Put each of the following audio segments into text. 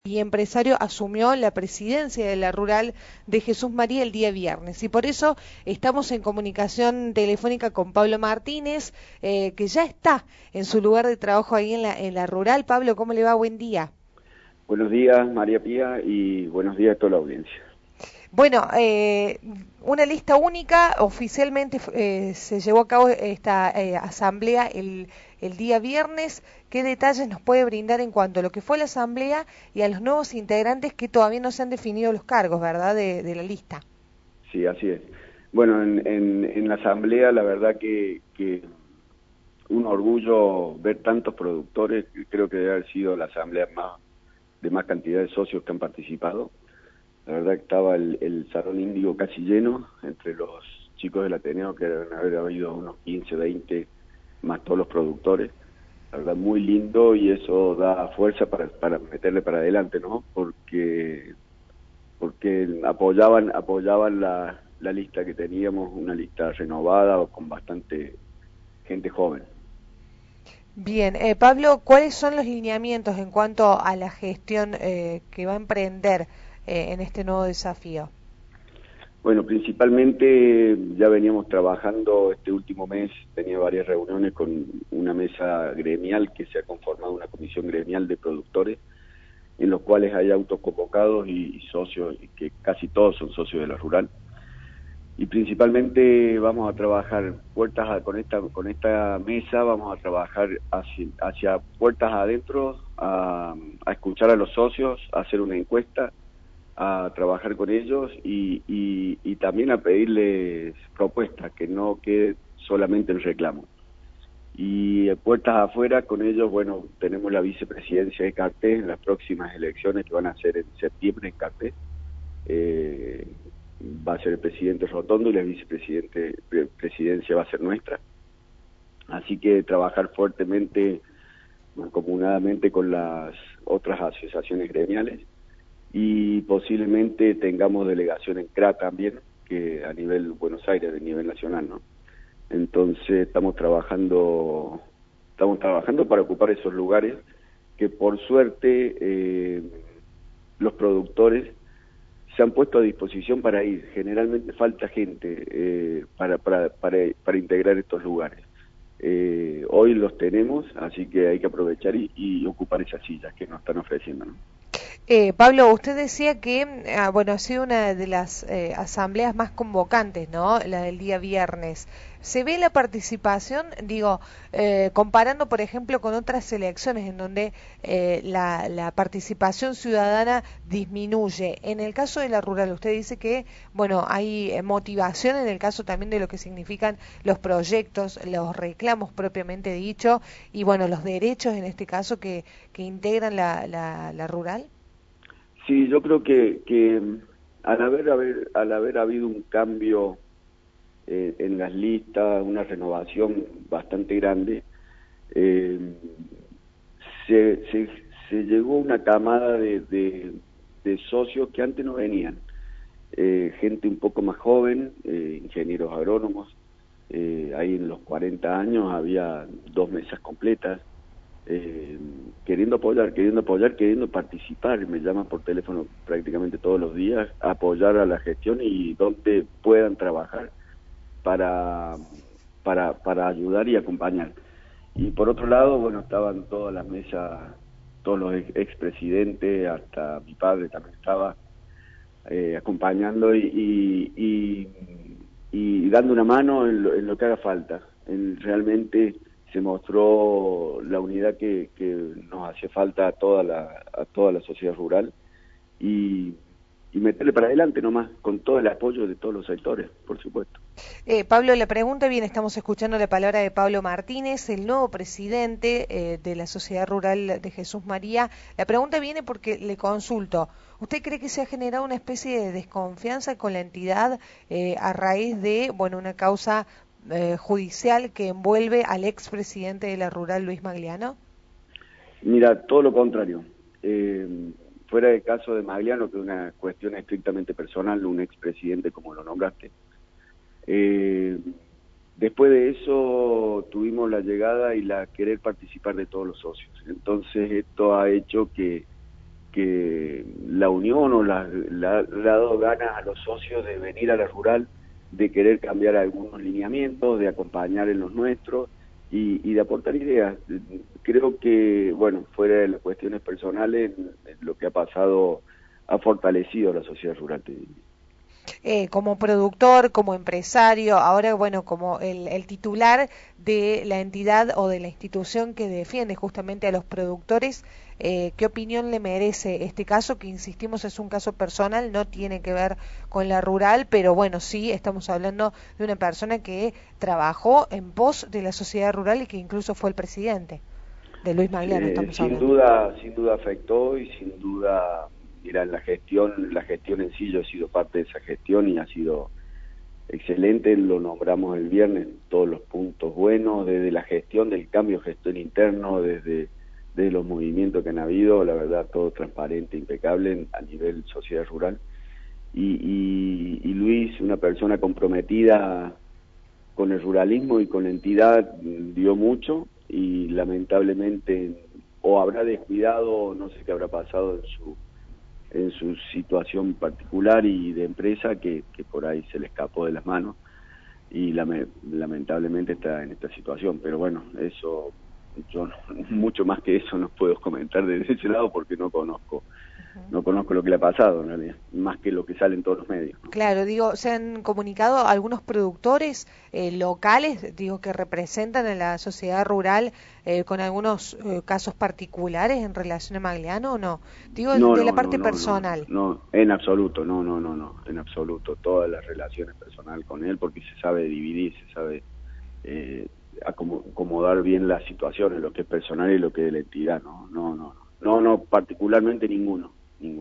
Y empresario asumió la presidencia de la Rural de Jesús María el día viernes. Y por eso estamos en comunicación telefónica con Pablo Martínez, que ya está en su lugar de trabajo ahí en la Rural. Pablo, ¿cómo le va? Buen día. Buenos días, María Pía, y buenos días a toda la audiencia. Bueno, una lista única, oficialmente se llevó a cabo esta asamblea el día viernes. ¿Qué detalles nos puede brindar en cuanto a lo que fue la asamblea y a los nuevos integrantes que todavía no se han definido los cargos, ¿verdad?, de la lista? Sí, así es. Bueno, en la asamblea la verdad que un orgullo ver tantos productores. Creo que debe haber sido la asamblea de más cantidad de socios que han participado. La verdad que estaba el Salón Índigo casi lleno, entre los chicos del Ateneo, que deben haber habido unos 15, 20, más todos los productores. La verdad, muy lindo, y eso da fuerza para meterle para adelante, ¿no? Porque apoyaban la lista que teníamos, una lista renovada o con bastante gente joven. Bien, Pablo, ¿cuáles son los lineamientos en cuanto a la gestión que va a emprender en este nuevo desafío? Bueno, principalmente ya veníamos trabajando este último mes, tenía varias reuniones con una mesa gremial que se ha conformado, una comisión gremial de productores, en los cuales hay autoconvocados y socios, y que casi todos son socios de la Rural. Y principalmente vamos a trabajar con esta mesa, vamos a trabajar hacia puertas adentro, a escuchar a los socios, a hacer una encuesta, a trabajar con ellos y también a pedirles propuestas, que no quede solamente el reclamo. Y puertas afuera con ellos, bueno, tenemos la vicepresidencia de Cartés en las próximas elecciones que van a ser en septiembre en Cartés. Eh, Va a ser el presidente Rotondo y la vicepresidencia va a ser nuestra. Así que trabajar fuertemente, mancomunadamente con las otras asociaciones gremiales, y posiblemente tengamos delegación en CRA también, que a nivel Buenos Aires, a nivel nacional, ¿no? Entonces estamos trabajando para ocupar esos lugares que por suerte los productores se han puesto a disposición para ir. Generalmente falta gente para integrar estos lugares. Hoy los tenemos, así que hay que aprovechar y ocupar esas sillas que nos están ofreciendo, ¿no? Pablo, usted decía que, bueno, ha sido una de las asambleas más convocantes, ¿no? La del día viernes. ¿Se ve la participación, digo, comparando, por ejemplo, con otras elecciones en donde la participación ciudadana disminuye? En el caso de la rural, usted dice que, bueno, hay motivación en el caso también de lo que significan los proyectos, los reclamos propiamente dicho, y, bueno, los derechos en este caso que integran la rural. Sí, yo creo que al haber habido un cambio en las listas, una renovación bastante grande, eh, se, se, se llegó a una camada de socios que antes no venían. Gente un poco más joven, ingenieros agrónomos. Ahí en los 40 años había 2 mesas completas, eh, queriendo apoyar, queriendo participar. Me llaman por teléfono prácticamente todos los días a apoyar a la gestión y donde puedan trabajar para, para ayudar y acompañar. Y por otro lado, bueno, estaban todas las mesas, todos los expresidentes, hasta mi padre también estaba acompañando y dando una mano en lo que haga falta. Realmente se mostró la unidad que nos hacía falta a toda la sociedad rural, y, y meterle para adelante nomás, con todo el apoyo de todos los sectores, por supuesto. Pablo, la pregunta viene, estamos escuchando la palabra de Pablo Martínez, el nuevo presidente de la Sociedad Rural de Jesús María. La pregunta viene porque le consulto, ¿usted cree que se ha generado una especie de desconfianza con la entidad a raíz de, bueno, una causa judicial que envuelve al expresidente de la Rural, Luis Magliano? Mira, todo lo contrario. Fuera del caso de Magliano, que es una cuestión estrictamente personal, un expresidente como lo nombraste, eh, después de eso tuvimos la llegada y la querer participar de todos los socios. Entonces esto ha hecho que la unión o le ha dado ganas a los socios de venir a la rural, de querer cambiar algunos lineamientos, de acompañar en los nuestros y de aportar ideas. Creo que, bueno, fuera de las cuestiones personales, lo que ha pasado ha fortalecido a la sociedad rural, te diría. Como productor, como empresario, ahora bueno, como el titular de la entidad o de la institución que defiende justamente a los productores, ¿qué opinión le merece este caso? Que insistimos es un caso personal, no tiene que ver con la rural, pero bueno, sí estamos hablando de una persona que trabajó en pos de la sociedad rural y que incluso fue el presidente. De Luis Magliano estamos hablando. Sin duda afectó y sin duda, mira, la gestión en sí, yo he sido parte de esa gestión y ha sido excelente, lo nombramos el viernes, todos los puntos buenos, desde la gestión del cambio de gestión interno, desde los movimientos que han habido, la verdad todo transparente, impecable a nivel sociedad rural. Y Luis, una persona comprometida con el ruralismo y con la entidad, dio mucho y lamentablemente o habrá descuidado, no sé qué habrá pasado en su situación particular y de empresa que por ahí se le escapó de las manos y lamentablemente está en esta situación, pero bueno, eso yo mucho más que eso no puedo comentar desde ese lado porque no conozco lo que le ha pasado en realidad, más que lo que sale en todos los medios, ¿no? Claro, digo, se han comunicado algunos productores locales, digo, que representan a la sociedad rural con algunos casos particulares en relación a Magliano o no. Digo, de la parte personal. No, en absoluto, no, en absoluto. Todas las relaciones personales con él, porque se sabe dividir, se sabe eh, acomodar bien las situaciones, lo que es personal y lo que es de la entidad, no, particularmente ninguno.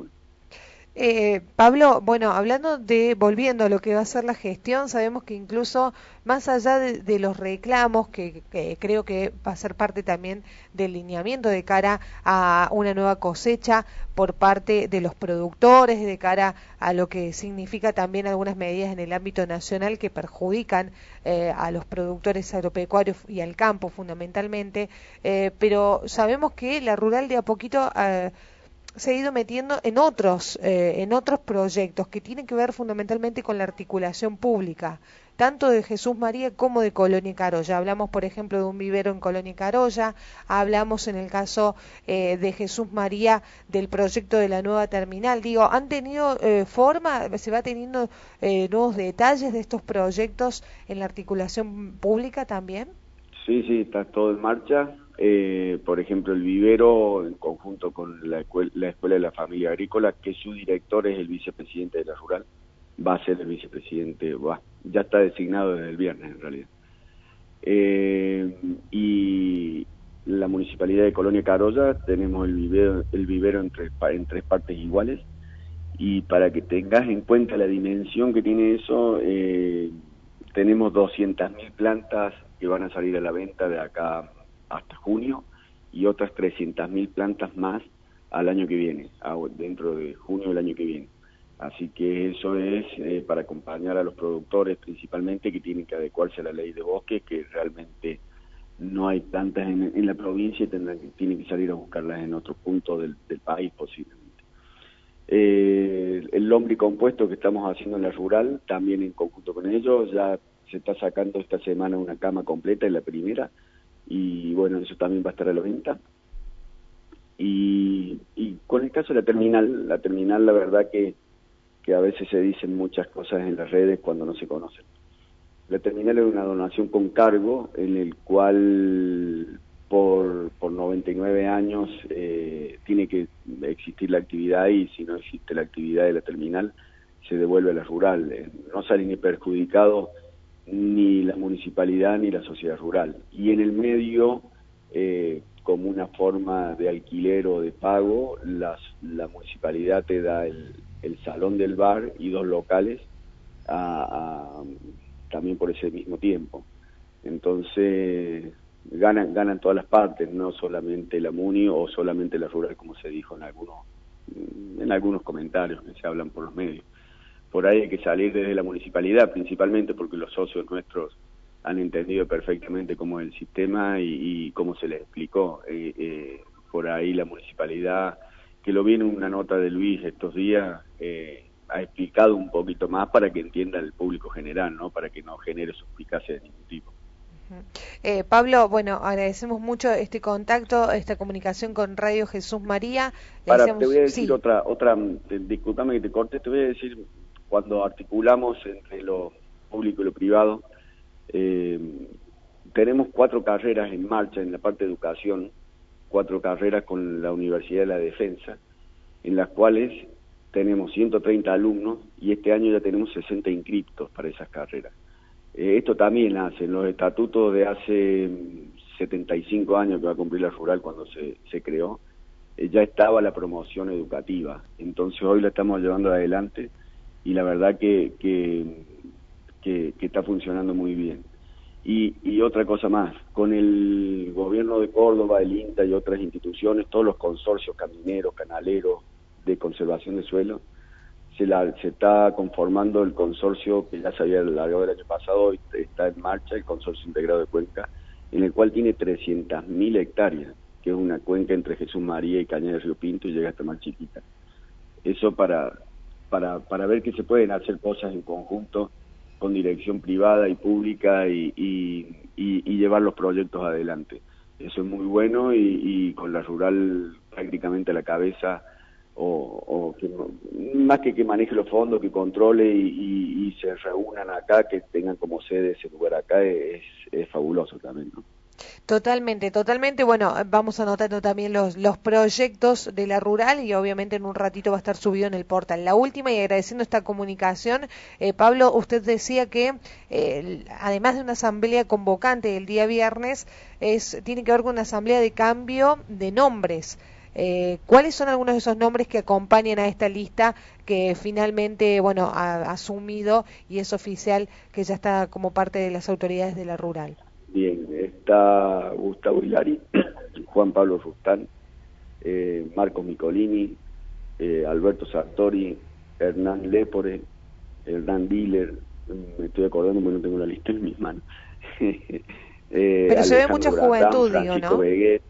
Pablo, bueno, hablando de, volviendo a lo que va a ser la gestión, sabemos que incluso más allá de los reclamos, que creo que va a ser parte también del lineamiento de cara a una nueva cosecha por parte de los productores, de cara a lo que significa también algunas medidas en el ámbito nacional que perjudican a los productores agropecuarios y al campo fundamentalmente, pero sabemos que la rural de a poquito se ha ido metiendo en otros proyectos que tienen que ver fundamentalmente con la articulación pública, tanto de Jesús María como de Colonia Carolla. Hablamos, por ejemplo, de un vivero en Colonia Carolla, hablamos en el caso de Jesús María del proyecto de la nueva terminal. Digo, ¿han tenido forma, se va teniendo nuevos detalles de estos proyectos en la articulación pública también? Sí, está todo en marcha. Por ejemplo, el vivero, en conjunto con la Escuela de la Familia Agrícola, que su director es el vicepresidente de la Rural, va a ser el vicepresidente, ya está designado desde el viernes en realidad. Y la Municipalidad de Colonia Carolla, tenemos el vivero en tres partes iguales, y para que tengas en cuenta la dimensión que tiene eso, tenemos 200.000 plantas que van a salir a la venta de acá hasta junio y otras 300.000 plantas más al año que viene, dentro de junio del año que viene. Así que eso es para acompañar a los productores principalmente que tienen que adecuarse a la ley de bosque, que realmente no hay plantas en la provincia y tienen que salir a buscarlas en otro punto del país posiblemente. El lombricompuesto que estamos haciendo en la rural, también en conjunto con ellos, ya se está sacando esta semana una cama completa en la primera, y bueno, eso también va a estar a la venta. Y con el caso de la terminal la verdad que a veces se dicen muchas cosas en las redes cuando no se conocen. La terminal es una donación con cargo en el cual por 99 años tiene que existir la actividad, y si no existe la actividad de la terminal se devuelve a la rural. No sale ni perjudicado ni la municipalidad ni la sociedad rural. Y en el medio, como una forma de alquiler o de pago, la municipalidad te da el salón del bar y 2 locales también por ese mismo tiempo. Entonces ganan todas las partes, no solamente la MUNI o solamente la rural, como se dijo en algunos comentarios que se hablan por los medios. Por ahí hay que salir desde la municipalidad principalmente, porque los socios nuestros han entendido perfectamente cómo es el sistema y cómo se les explicó. Por ahí la municipalidad, que lo vi en una nota de Luis estos días, ha explicado un poquito más para que entienda el público general, ¿no? Para que no genere suspicacia de ningún tipo. Pablo, bueno, agradecemos mucho este contacto, esta comunicación con Radio Jesús María. Le Te voy a decir sí. discúlpame que te corte, te voy a decir, cuando articulamos entre lo público y lo privado, tenemos 4 carreras en marcha en la parte de educación, 4 carreras con la Universidad de la Defensa, en las cuales tenemos 130 alumnos y este año ya tenemos 60 inscriptos para esas carreras. Esto también hace en los estatutos de hace 75 años que va a cumplir la Rural cuando se creó, ya estaba la promoción educativa, entonces hoy la estamos llevando adelante y la verdad que está funcionando muy bien. Y otra cosa más, con el gobierno de Córdoba, el INTA y otras instituciones, todos los consorcios camineros, canaleros de conservación de suelo, se está conformando el consorcio que ya se había largado el año pasado, y está en marcha el consorcio integrado de Cuenca, en el cual tiene 300.000 hectáreas, que es una cuenca entre Jesús María y Cañada de Río Pinto y llega hasta más chiquita. Eso para ver que se pueden hacer cosas en conjunto con dirección privada y pública y llevar los proyectos adelante. Eso es muy bueno y con la Rural prácticamente a la cabeza, o que más que maneje los fondos, que controle y se reúnan acá, que tengan como sede ese lugar acá, es fabuloso también, ¿no? Totalmente, totalmente. Bueno, vamos anotando también los proyectos de la Rural y obviamente en un ratito va a estar subido en el portal. La última, y agradeciendo esta comunicación, Pablo, usted decía que además de una asamblea convocante el día viernes, tiene que ver con una asamblea de cambio de nombres. ¿Cuáles son algunos de esos nombres que acompañan a esta lista que finalmente, bueno, ha asumido y es oficial que ya está como parte de las autoridades de la Rural? Bien, está Gustavo Hilari, Juan Pablo Rustán, Marcos Micolini, Alberto Sartori, Hernán Lepore, Hernán Diller, me estoy acordando porque no tengo la lista en mis manos. Pero se ve mucha juventud, Francisco digo, ¿no? Beguet,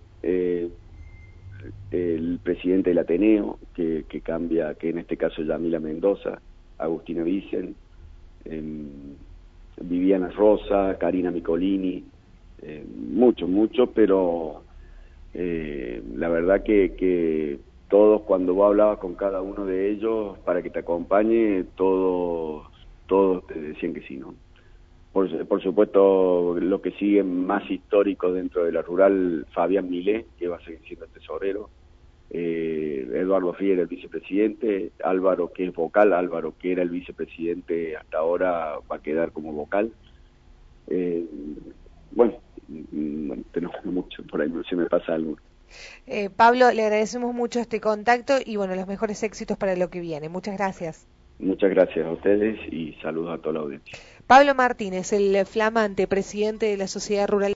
el presidente del Ateneo, que cambia, que en este caso es Yamila Mendoza, Agustina Vicen, Viviana Rosa, Karina Micolini, mucho, pero la verdad que todos, cuando vos hablabas con cada uno de ellos para que te acompañe, todos te decían que sí, ¿no? Por supuesto, lo que sigue más histórico dentro de la Rural, Fabián Milé, que va a seguir siendo el tesorero, Eduardo Riera, el vicepresidente, Álvaro, que es vocal, Álvaro, que era el vicepresidente hasta ahora, va a quedar como vocal. Bueno, tenemos mucho, por ahí se me pasa algo. Pablo, le agradecemos mucho este contacto y bueno, los mejores éxitos para lo que viene. Muchas gracias. Muchas gracias a ustedes y saludos a toda la audiencia. Pablo Martínez, el flamante presidente de la Sociedad Rural